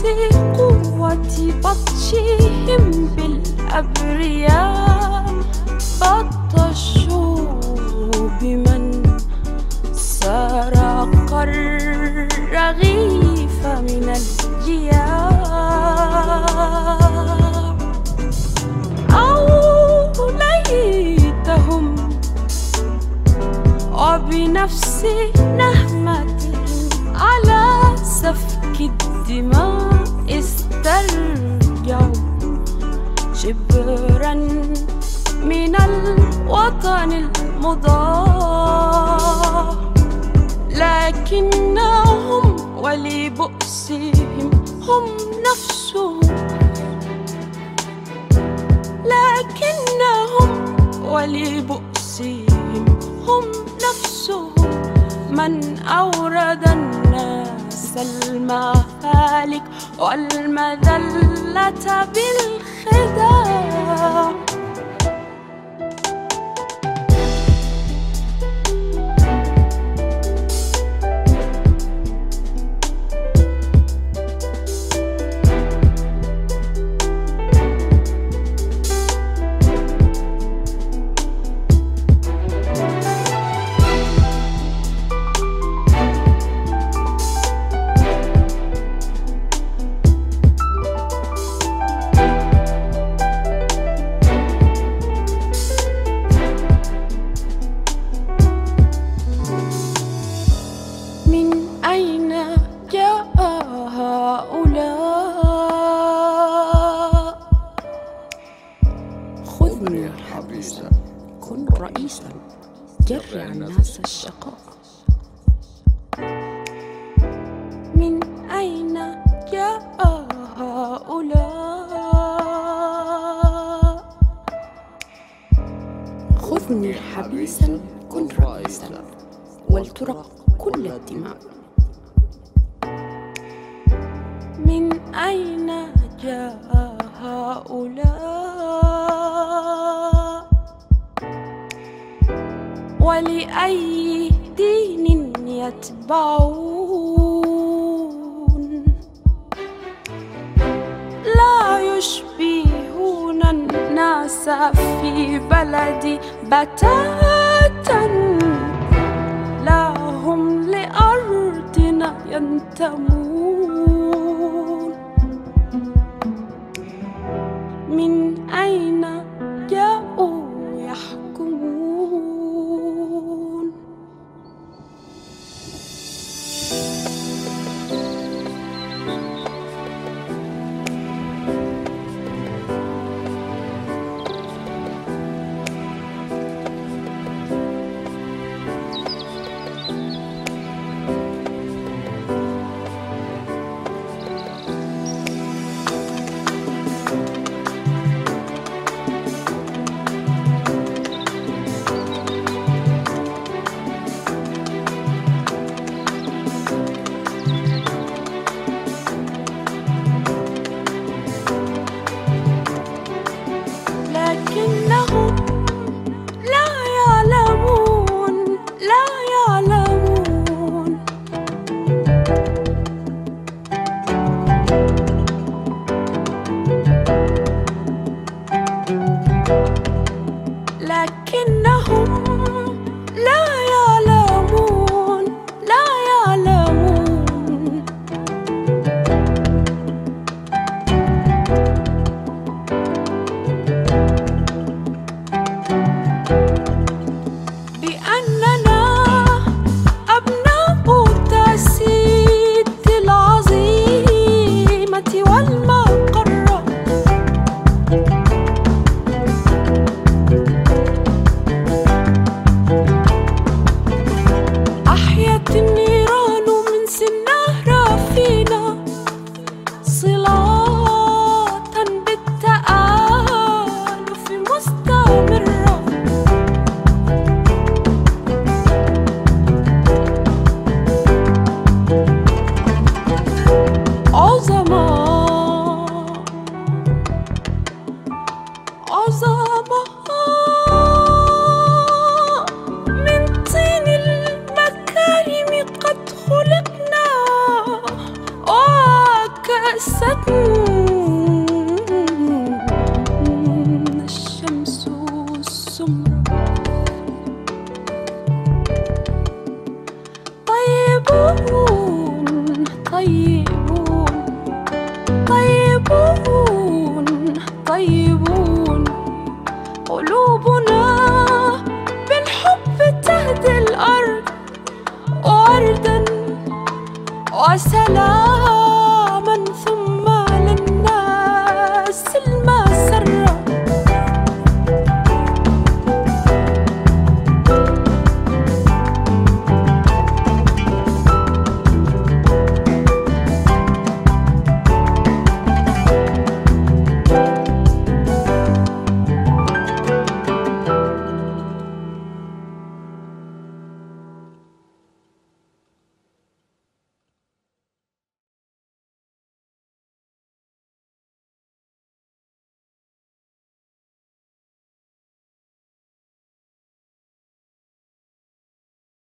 قوة بطشهم بالأبرياء بطشوا بمن سرق الرغيف من الجياع أو ليتهم وبنفس نهمتهم على سفك الدماء استرجعوا شبرا من الوطن المضاع، لكنهم ولبؤسهم هم نفسهم، لكنهم ولبؤسهم هم نفسهم من أورد الناس المهالك والمذلة بالخداع. خذني حبيسا كن رئيسا جرع الناس الشقاء. من أين جاء هؤلاء؟ خذني حبيسا كن رئيسا ولترق كل الدماء. من أين جاء هؤلاء ولأي دين يتبعون؟ لا يشبهون الناس في بلدي بتاتا، لا هم لأرضنا ينتمون. من أين جاءوا يحكمون؟ لكنهم لا يعلمون، لا يعلمون. لكنهم لا يعلمون، لا يعلمون. بأننا أبناء تأسيس العزيمة والمقرة، أحيت النيران من سنها فينا صلاة بالتآلف مستمرة. عظماء عظماء من طين المكارم قد خلقنا، وكأس سمرة. طيبون طيبون طيبون طيبون، قلوبنا بالحب تهدي الأرض وردا وسلام.